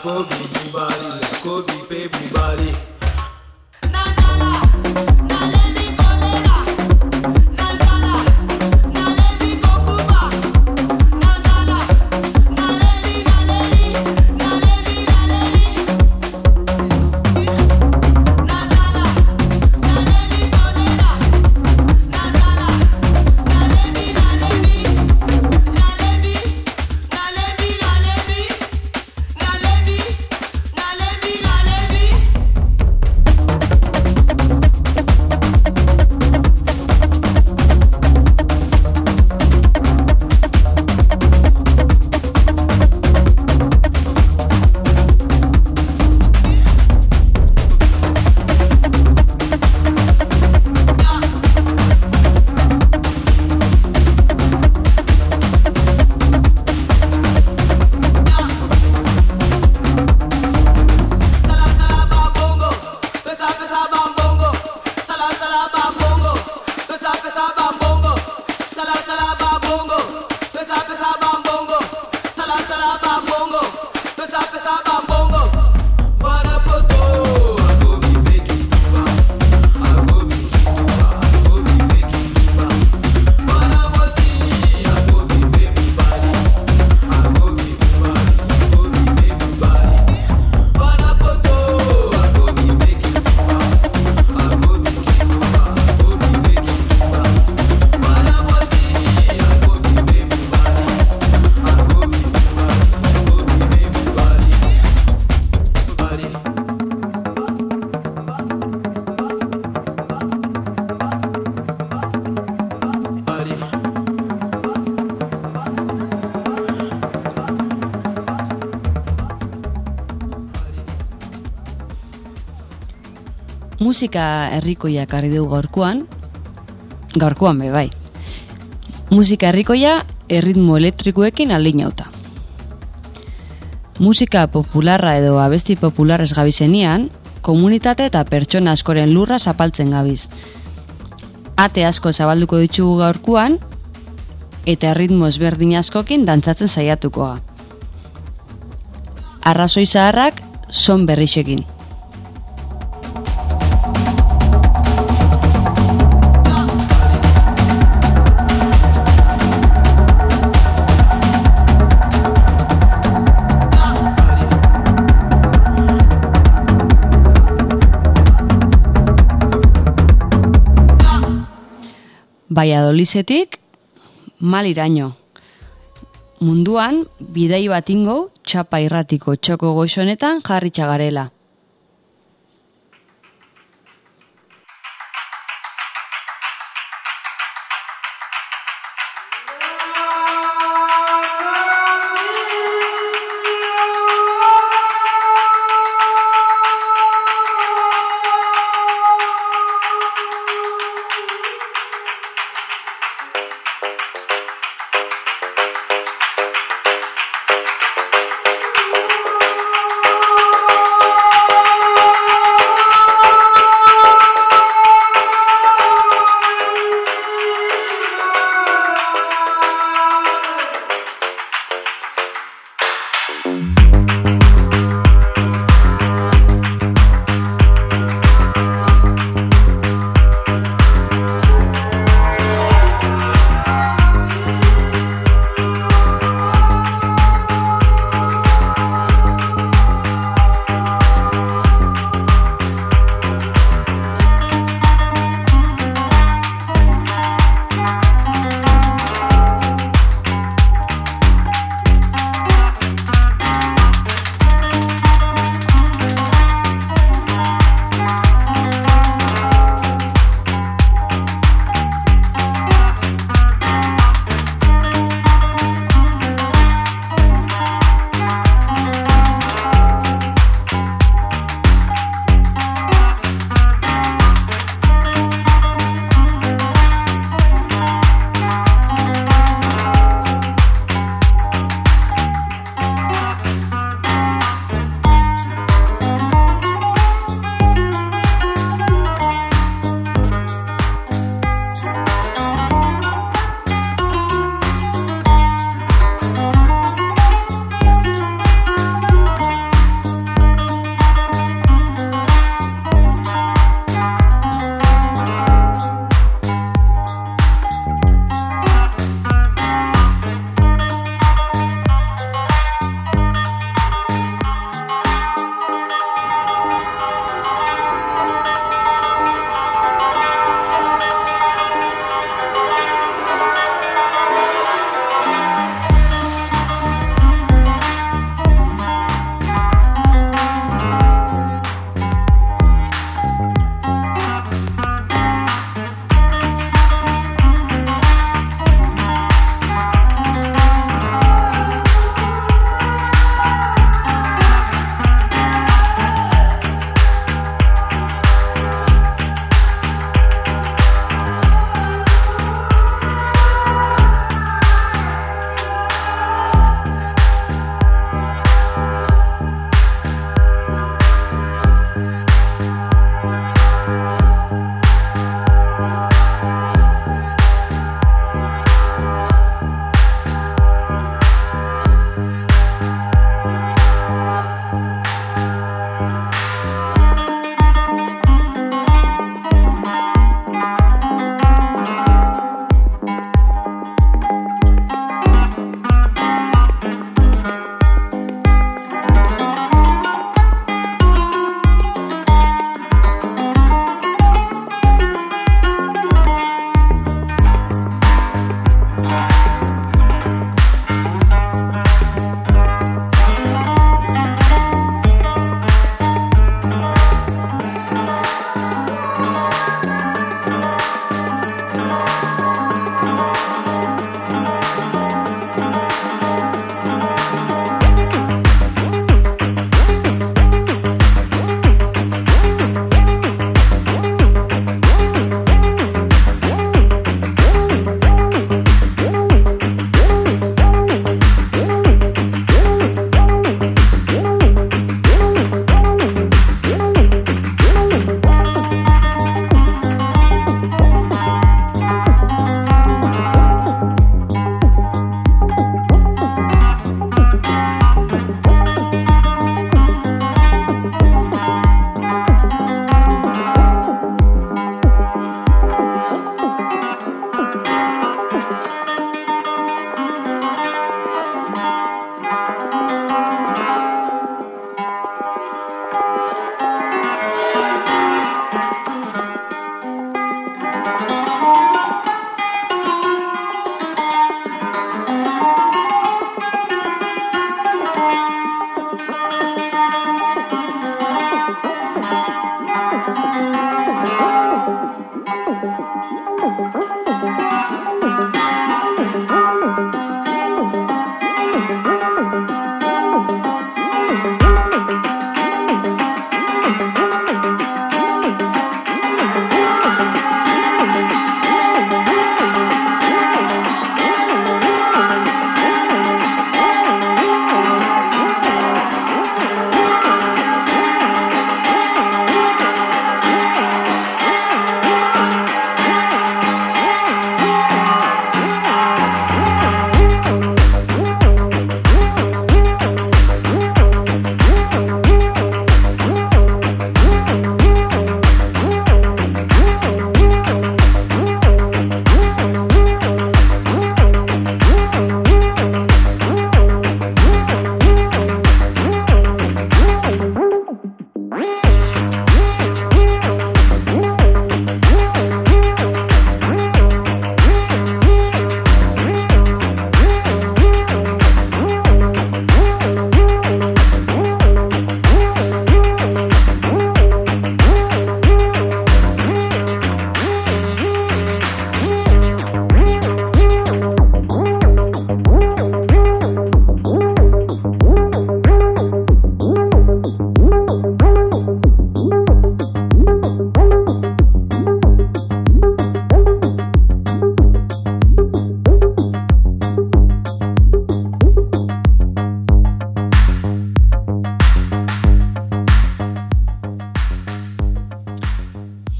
Musika herrikoia ekarri dugu gaurkoan be bai. Musika herrikoia erritmo elektrikoekin alinauta. Musika popularra edo abesti popularrez gabizenean, komunitate eta pertsona askoren lurra zapaltzen gabiz. Ate asko zabalduko ditugu gaurkoan, eta erritmo ezberdin askokin dantzatzen saiatuko ga. Arrazoi zaharrak son berrixekin. Valladolizetik Maliraino. Munduan, bidai bat ingo, txapa irratiko txoko goixonetan jarritxa garela.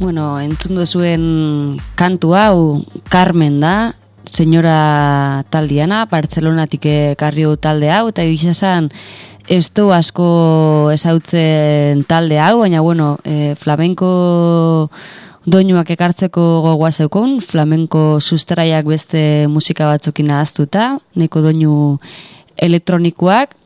Bueno, entzun duzuen kantu hau Carmen da, senyora taldiana, Bartzelonatik ekarri du talde hau, eta egizasan ez du asko ezautzen talde hau, baina bueno, flamenko doinuak ekartzeko gogoa zeukon, flamenko sustraiak beste musika batzukin ahaztuta, neko doinu elektronikoak,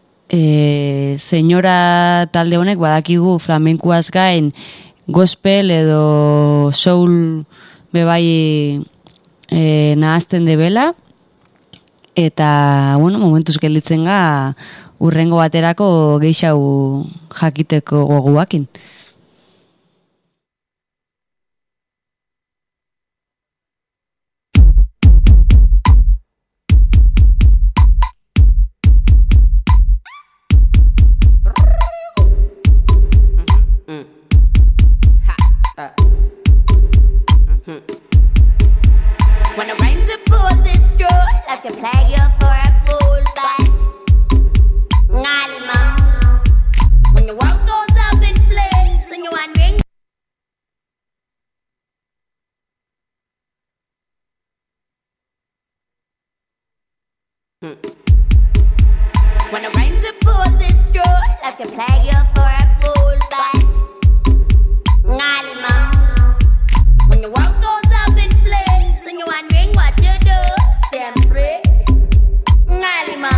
senyora talde honek badakigu flamenkoaz gain gospel edo soul bebai nahazten debela, eta bueno, momentuz gelditzen ga urrengo baterako geixau jakiteko goguakin. When the rains are poured, it's true, like a plague you for a fool, but Ngalima. When the world goes up in flames and you wondering. When the rains are poured, it's true, like a plague you for a fool, but Ngalima. When the world goes up in flames and you're wondering what to do, siempre Ngalima.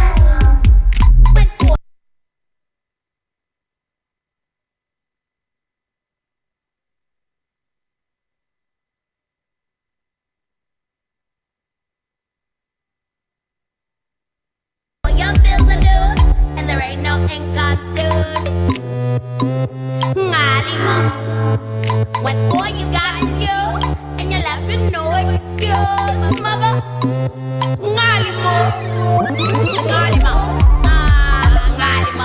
Your bills are due and there ain't no income soon. Ngalima. When all you got is you and you're left with no excuse, mother. Ngalima. Ngalima. Ngalima.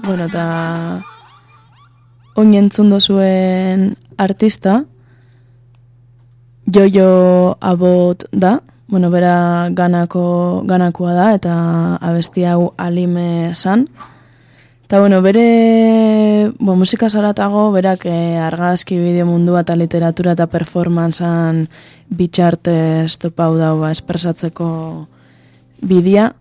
Bueno, eta oin entzun dozuen artista, Jojo Abot da, bueno, bera ganakoa da, eta abesti hau Alime san. Eta, bueno, bere musika zaratago, berak argazki bideo mundua eta literatura eta performancean bitxartez topau daua espresatzeko bidea.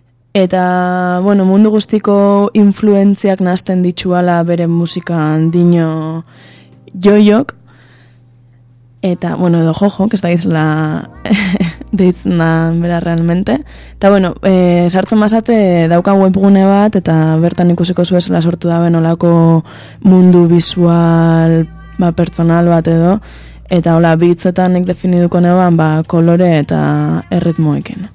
Eta, bueno, mundu guztiko influentziak nazten ditxuala bere musikan dino Joiok. Eta, bueno, edo Jojo, que ez da izla deitzen da bera realmente. Eta, bueno, sartzen bazate daukan webgune bat, eta bertan ikusiko zuezela sortu da benolako mundu visual, pertsonal bat edo. Eta, hola, bitzetan nik definiduko neban, kolore eta erritmoekin.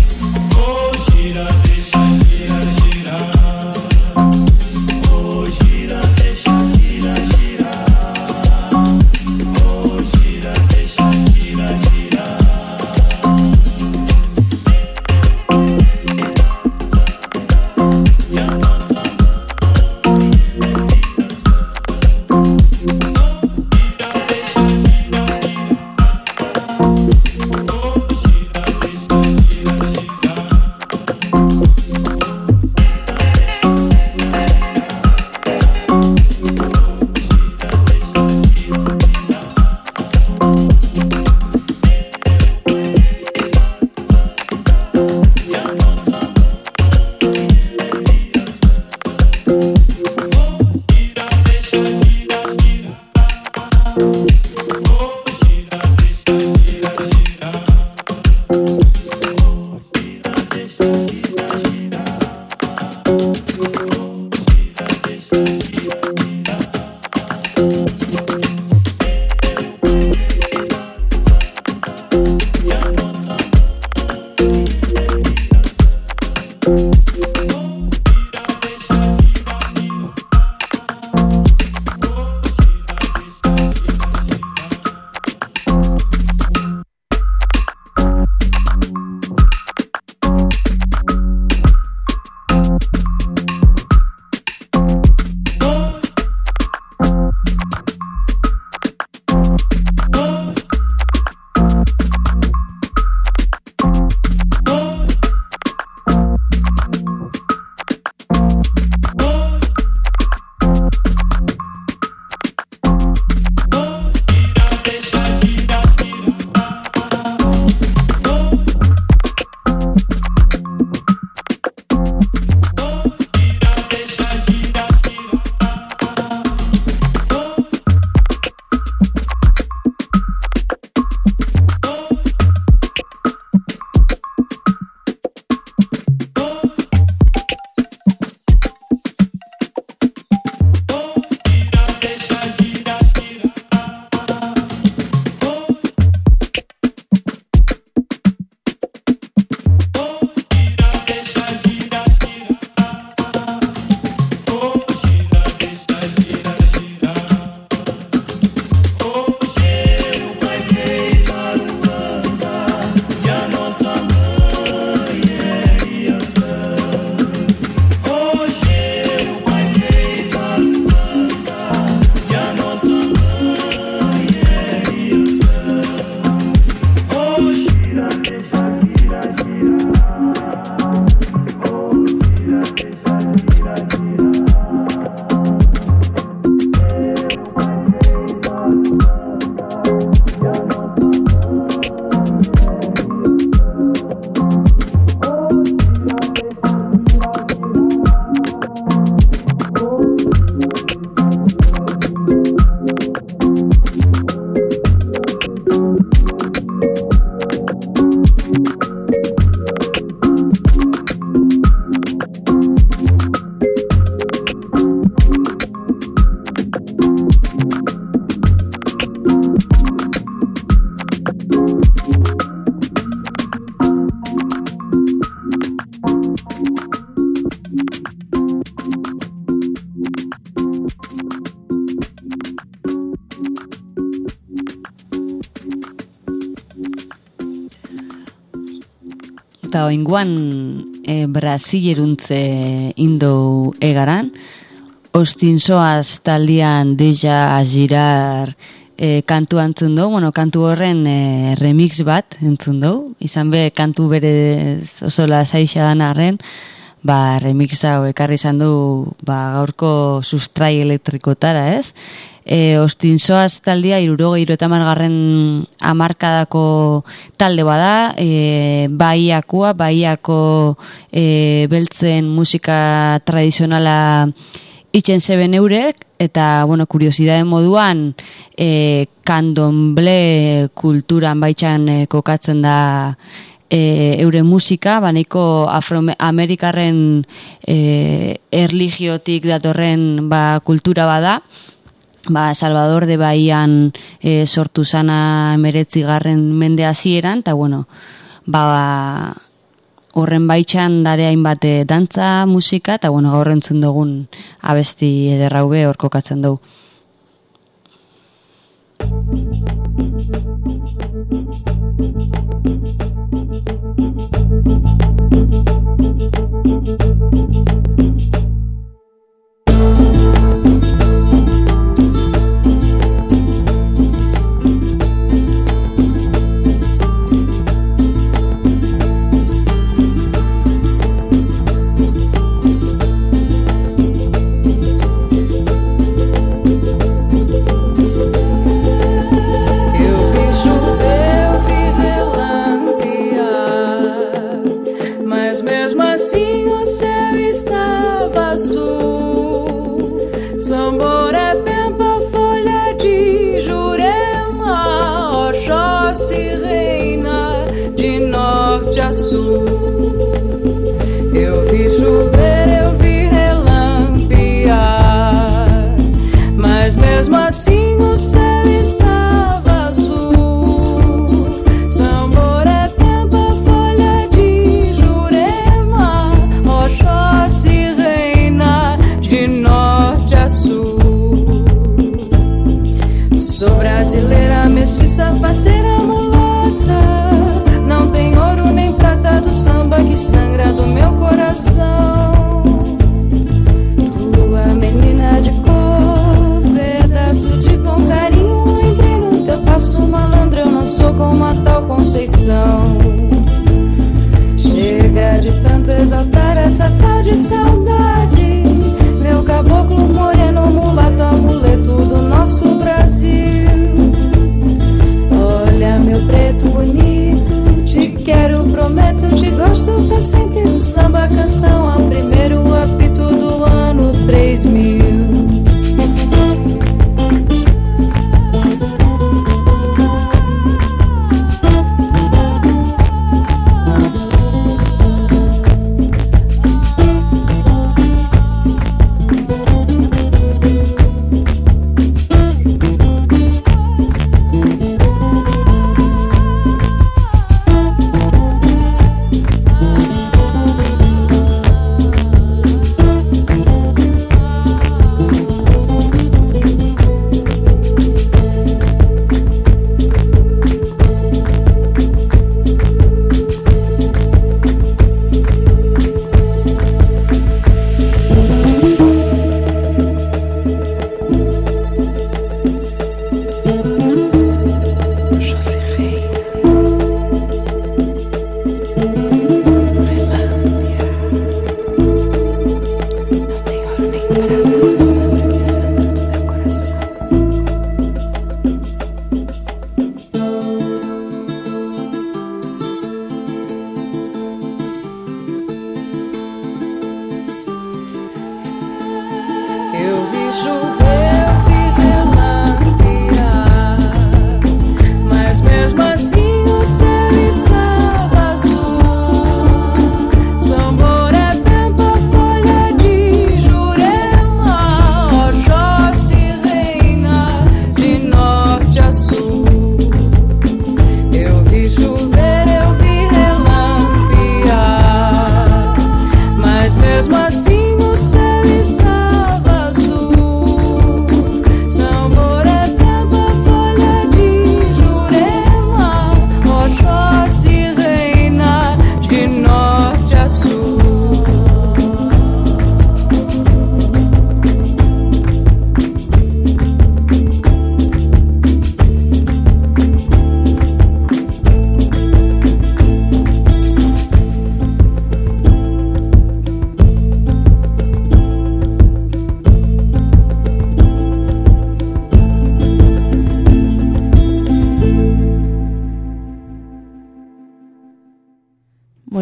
Oh, eta oinguan Brasileruntze indou egaran, ostinzoaz taldian deja agirar kantu antzun dugu, kantu horren remix bat entzun dugu, izan be kantu berez oso lasaixa dan arren, remix hau ekarri izan du gaurko sustrai elektrikotara, ez? Ostinzoaz taldia 70 hamarkadako talde bada, Bahiako beltzen musika tradizionala itzen zeben eurek, eta, kuriosidade moduan, kandomble kulturan baitxan kokatzen da euren musika, nahiko afroamerikarren erligiotik datorren kultura bada, Salvador de Bahian sortu zana 19. mende hasieran, eta horren baitxan dare hainbat dantza, musika, eta gaur entzun dugun abesti ederraube hor kokatzen dugu.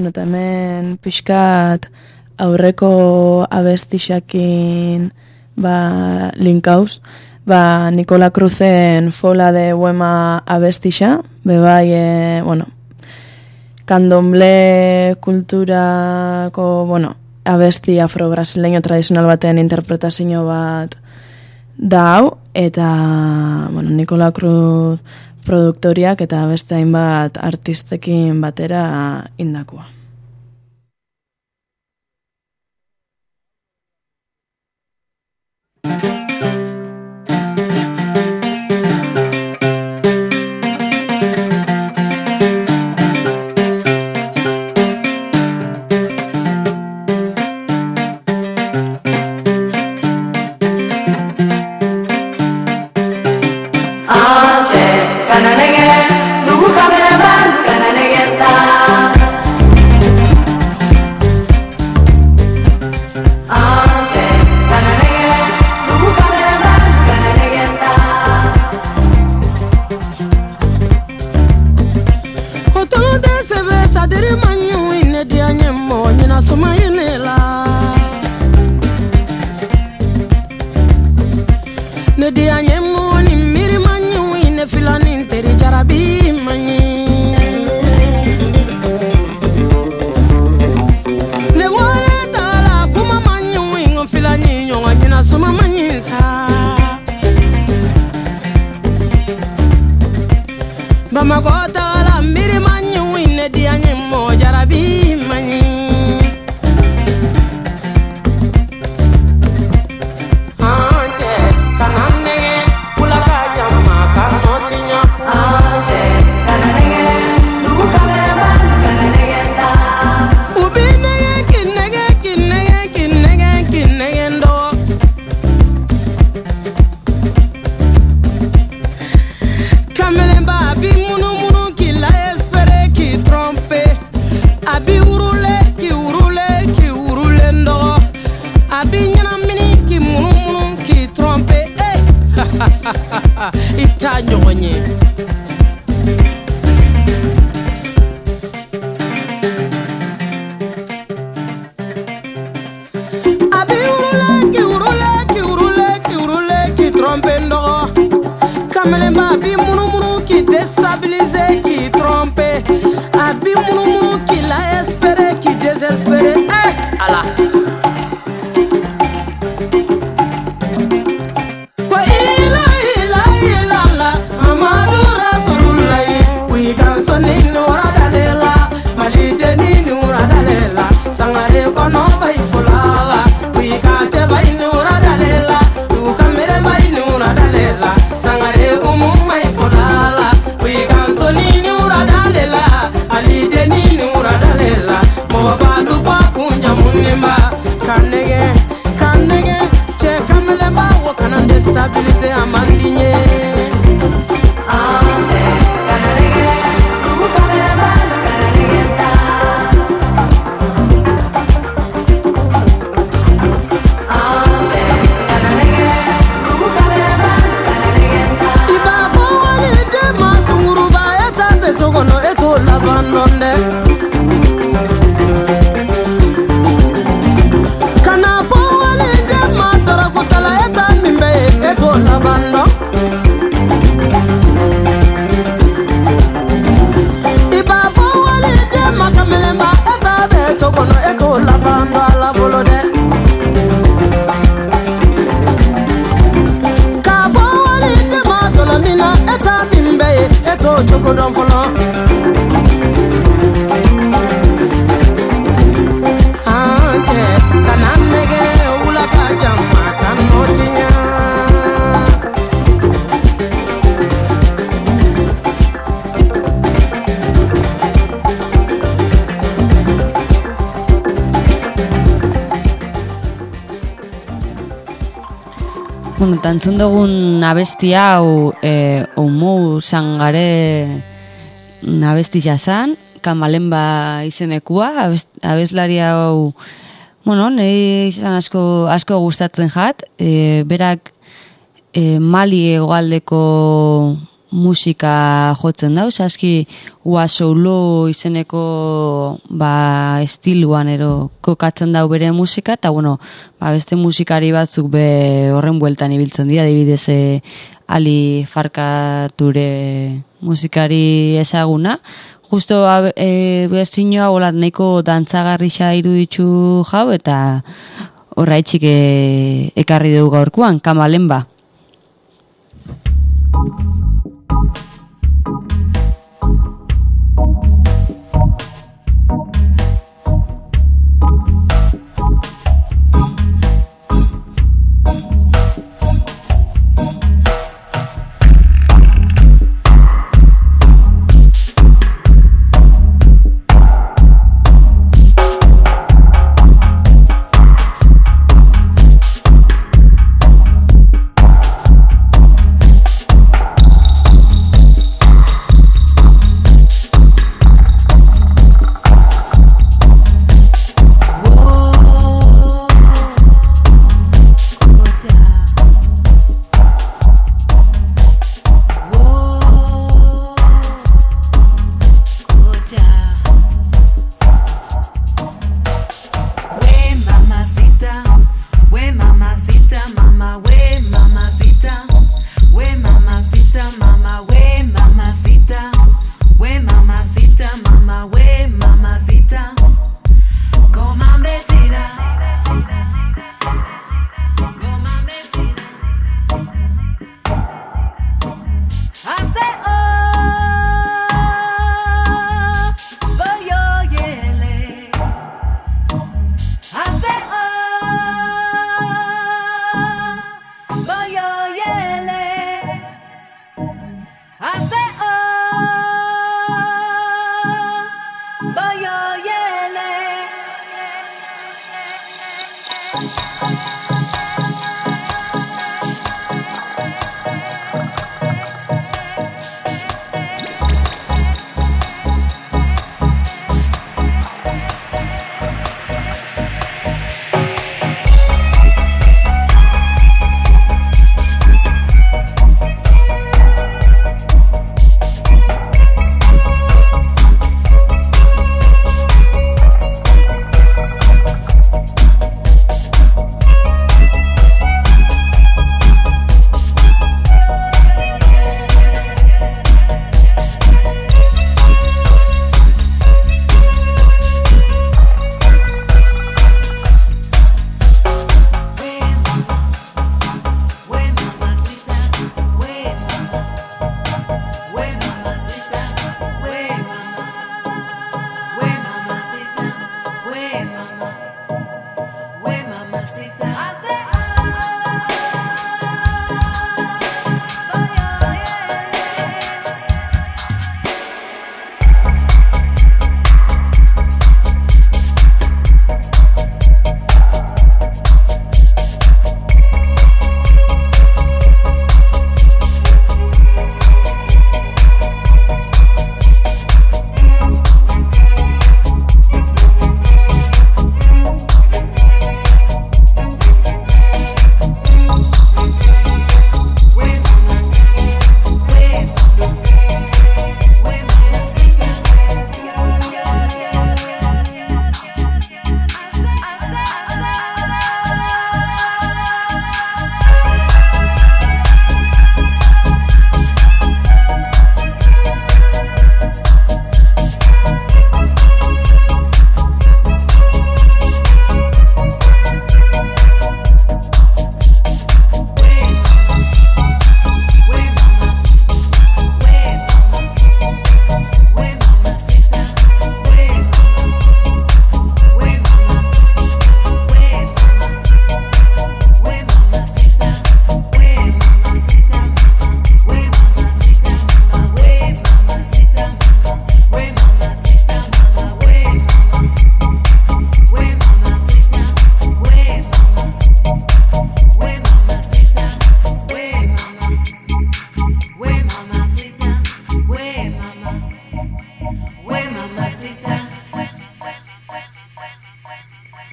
bueno, eta hemen pixkat aurreko abestixakin linkauz, Nikola Cruzen Fola de Buema abestixa, bebai, bueno, kandomble kulturako, bueno, abesti afro-brasileño tradizional baten interpretazio bat da hau, eta, bueno, Nikola Cruz produktoriak eta beste hainbat artistekin batera indakua. Bueno, tantzun dugun abesti hau Omu Sangare abesti jazan, Kamalemba izenekua, abeslari hau, bueno, nahi izan asko gustatzen jat, berak Mali hegoaldeko musika jotzen dau, saski uasoulo izeneko estiluan ero kokatzen dau bere musika, eta bueno, beste musikari batzuk be horren bueltan ibiltzen dira, adibidez Ali Farkature musikari ezaguna, justo berzinoa golat nahiko dantzagarrixa iruditzu jau, eta horraitxik ekarri dugu gaurkuan, Kamalenba.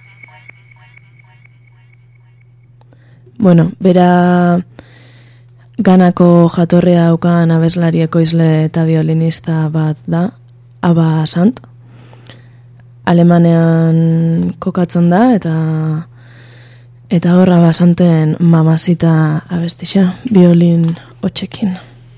Bueno, bera Ganako jatorria daukan abeslari ekoizle eta violinista bat da, Aba Sant. Alemanean kokatzen da eta hor Aba Santen Mamazita abestixa, violin hotxekin.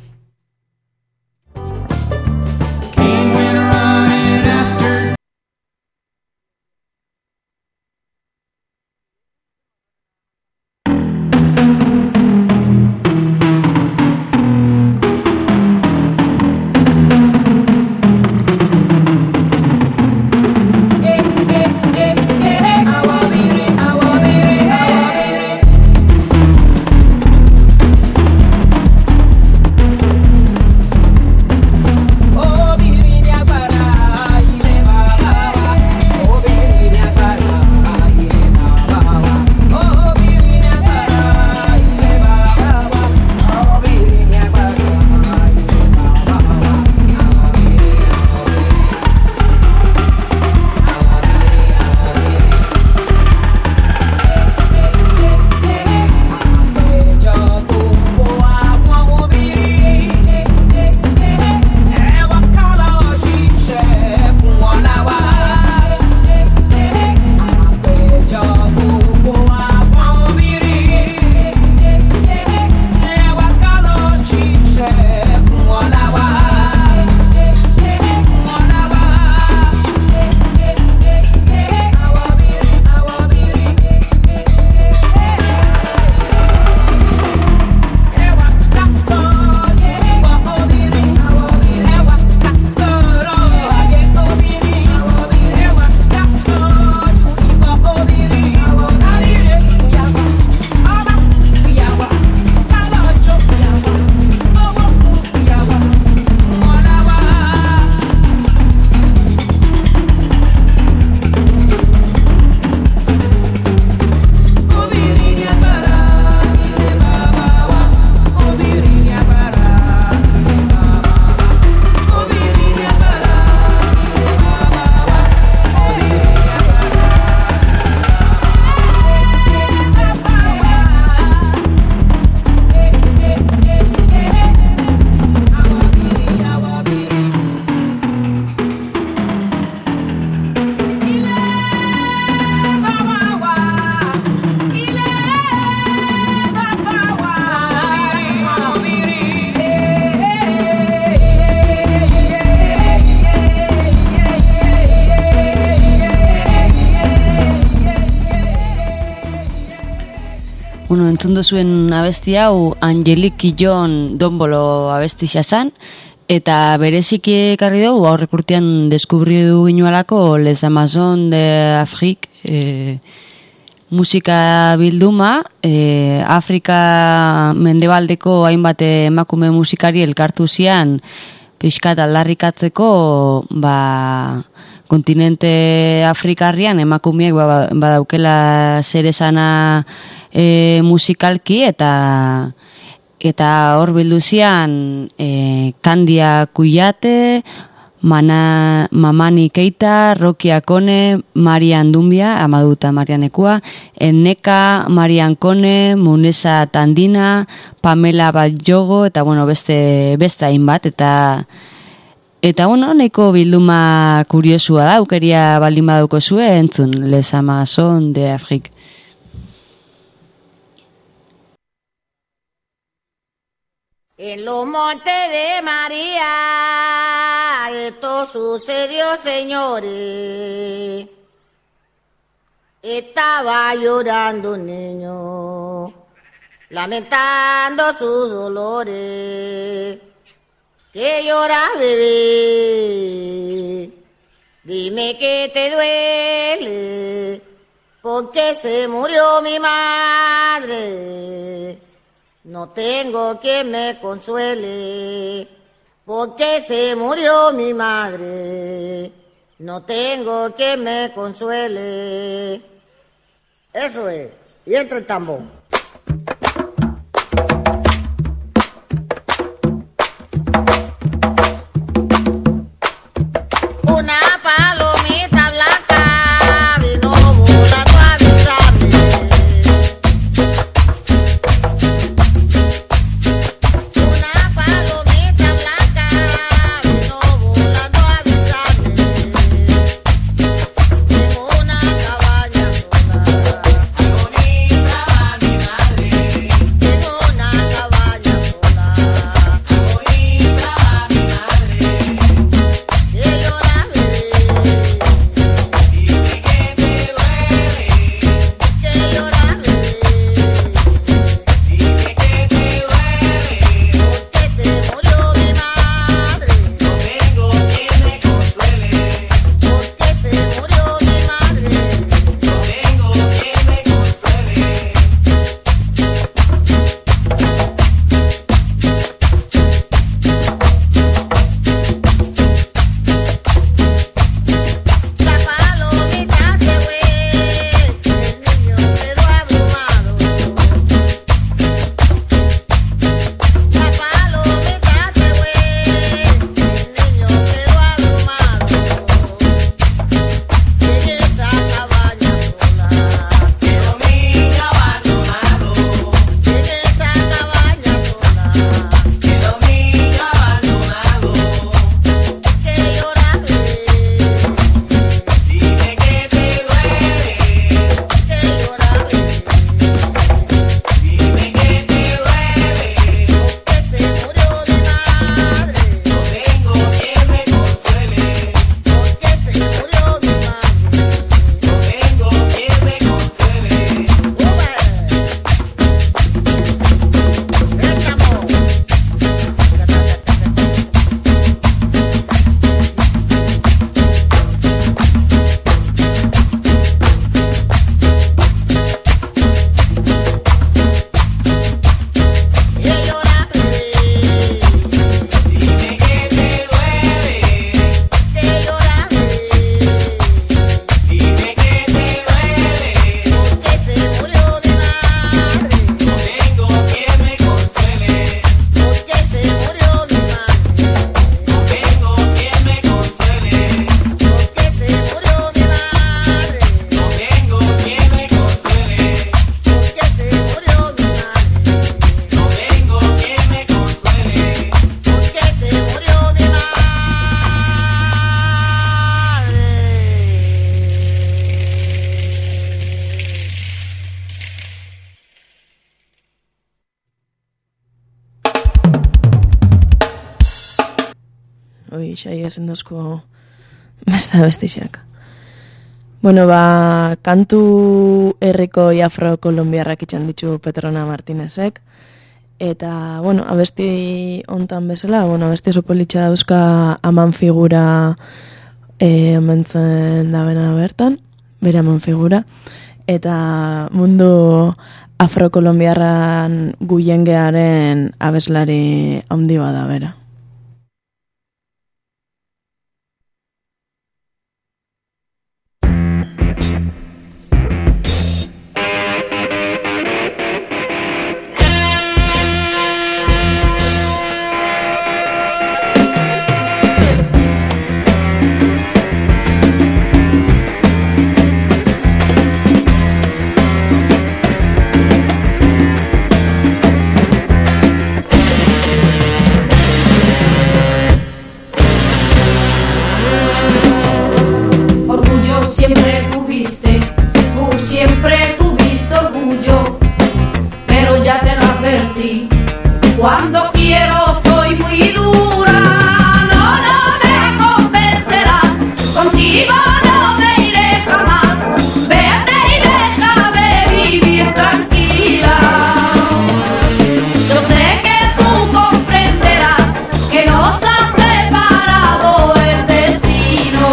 Bueno, entzun duzuen abesti hau Angelique Killon Dombolo abesti xasan, eta bereziki ekarri dugu aurrek urtean deskubri du ginualako Les Amazon de Afrique musika bilduma, Afrika mendebaldeko hainbat emakume musikari elkartu zian pixkat aldarrikatzeko kontinente Afrikarrian emakumeek badaukela zer esana musikalki eta hor bildu zian Kandia Kuyate, Mamani Keita, Rokia Kone, Marian Dumbia, Amaduta Marianekua, Enneka, Marian Kone, Munesa Tandina, Pamela Badjogo, eta bueno, beste hainbat, eta bueno, nahiko bilduma kuriosua da, aukeria baldin baduko zue, entzun, Les Amazon de Afrique. En los montes de María, esto sucedió, señores. Estaba llorando un niño, lamentando sus dolores. ¿Qué lloras, bebé? Dime que te duele, porque se murió mi madre. No tengo quien me consuele, porque se murió mi madre. No tengo quien me consuele. Eso es. Y entra el tambor. Una palomita blanca vino volando a avisarme. hoi xai esen dozko besta bestixak. Bueno, kantu herriko afro-kolombiarrak itxan ditu Petrona Martinezek, eta, bueno, abesti hontan bezala, abesti oso politxa dauzka aman figura omentzen dabena bertan, bere aman figura, eta mundu afro-kolombiarran guiengearen abeslari handi bada bera. Siempre tuviste orgullo, pero ya te lo advertí. Cuando quiero soy muy dura, no me convencerás. Contigo no me iré jamás. Vete y déjame vivir tranquila. Yo sé que tú comprenderás que nos ha separado el destino.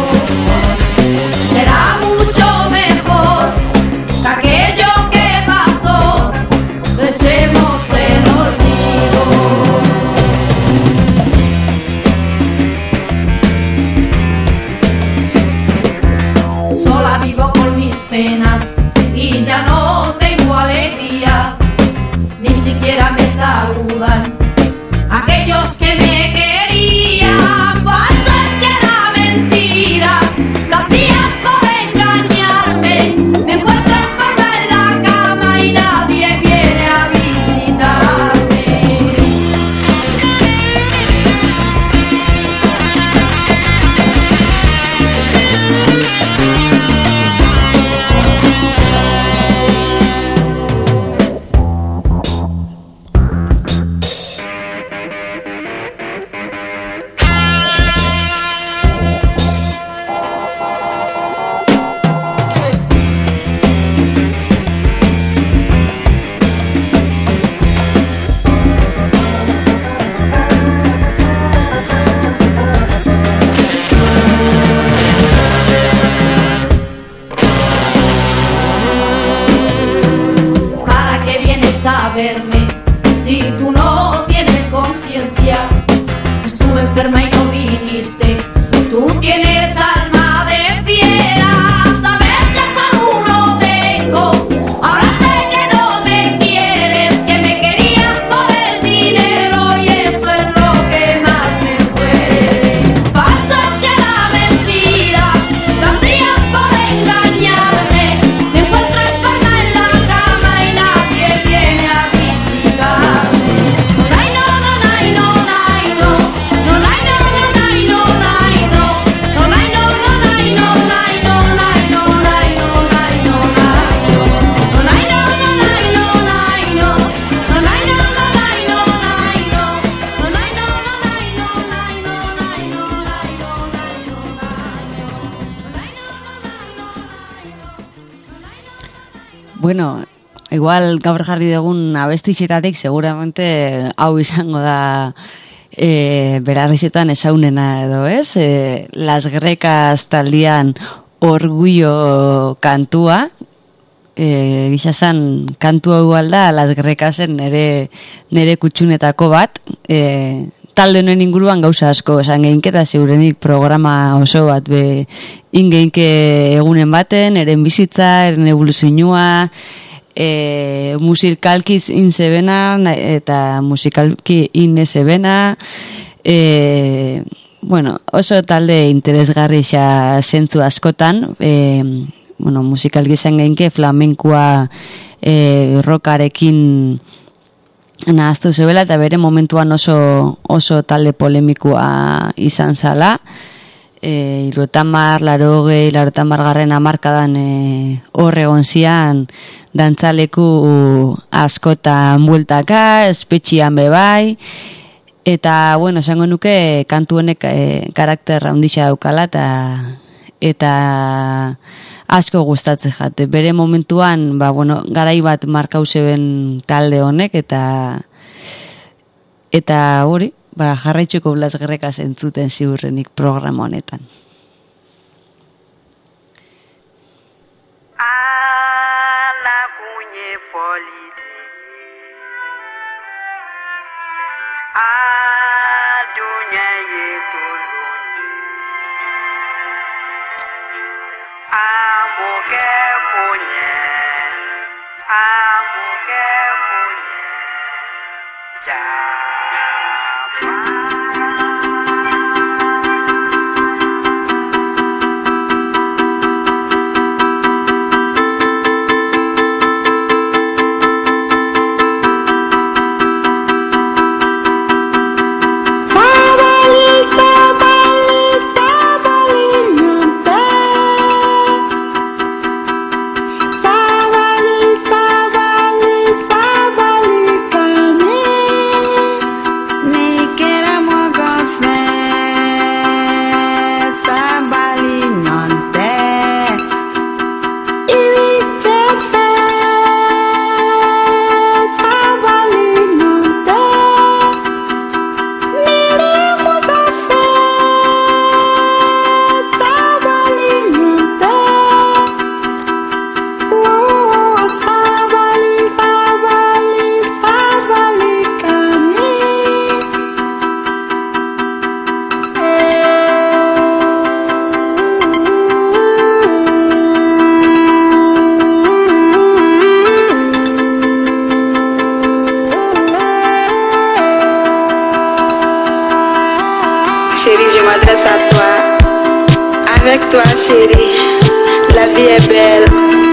Será mucho mejor que aquello que pasó lo echemos en olvido. Sola vivo con mis penas y ya no tengo alegría, ni siquiera me saludan aquellos que me querían. Falso es que era mentira, lo hacías por engañarme. Me encuentro enferma en la cama y nadie viene a visitarme. ¿Para qué vienes a verme si tú no tienes conciencia? Estuve enferma y no viniste. Tú tienes alma de fiera. Sabes que salud no tengo. Ahora sé que no me quieres, que me querías por el dinero y eso es lo que más me duele. Falso es que era mentira, lo hacías por engañarme. Me encuentro enferma en la cama y nadie viene a visitarme. Ay, no, no, ay, no, ay, no. No, ay, no, no, ay, no, ay, no. No, ay, no, no, ay, no, ay, no, ay, no, ay, no, ay, no, ay, no. No, ay, no, no, ay, no, ay, no. No, ay, no, no, ay, no, ay, no. No, ay, no, no, ay, no, ay, no, ay, no, ay, no, Bueno, igual gaur jarri dugun abestixetatik seguramente hau izango da berarrixetan esaunena edo, ez? Las Grecas taldean Orgullo kantua, gixazan kantua igual da Las Grecasen nere kutxunetako bat, talde honen inguruan gauza asko esan geinke eta segurenik programa oso bat ingeinke egunen baten, eren bizitza, eren evoluzioa, musikalki inzebena eta musikalki inezebena, bueno, oso talde interesgarri xa zentzu askotan, musikalki izan geinke flamenkoa rockarekin nahaztu zebela eta bere momentuan oso talde polemikoa izan zala. 70, 80, 80 hamarkadan hor egon zian dantzaleku askotan bueltaka, espetxian bebai, Eta, bueno, esango nuke kantu honek karakter handia daukala eta asko gustatzen jate. Bere momentuan, garai bat markau zeben talde honek eta hori, jarraitzuko Blas Gerreka zentzuten ziurrenik programa honetan. Avec toi chérie, la vie est belle.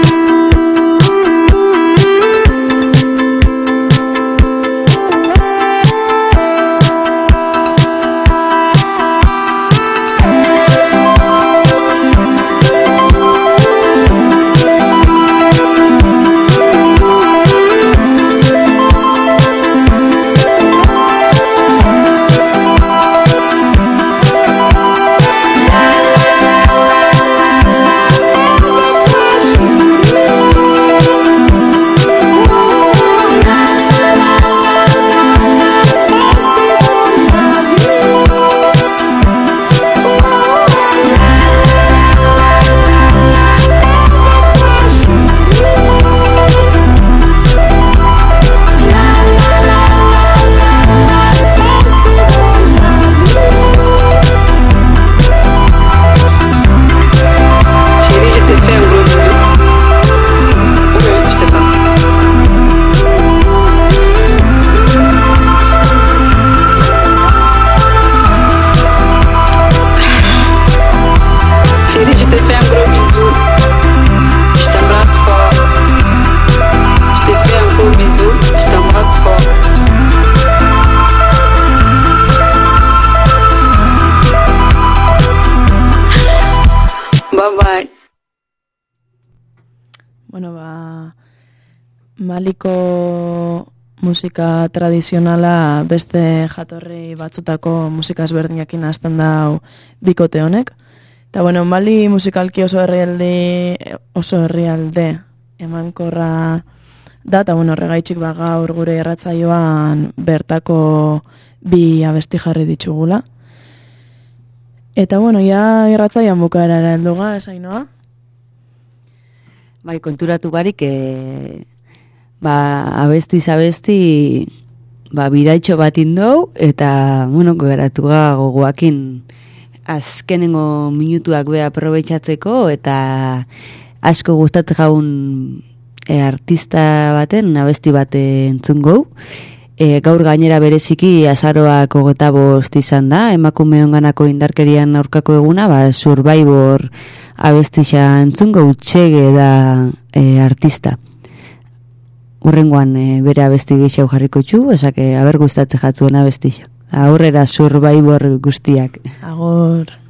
Maliko musika tradizionala beste jatorri batzutako musika ezberdinekin hasten da bikote honek. Eta Mali musikalki oso herrialde emankorra da, eta horregaitzik gaur gure irratsaioan bertako bi abesti jarri ditugula. Eta ja irratsaioan bukaerara helduga, esainoa? Bai, konturatu barik, abesti, bidaitxo bat indou, eta, geratu gogoakin azkenengo minutuak beha aprobetxatzeko, eta asko gustatzen jaun artista baten, abesti bat entzun gau. Gaur gainera bereziki azaroak 25 izan da, emakumeon ganako indarkerian aurkako eguna, Survivor abestisa entzun gau, Txege da artista. Urrengoan bere abesti gehiago jarriko txu, esake haber gustatzen jatzuen abestisa. Aurrera Survivor guztiak. Agor.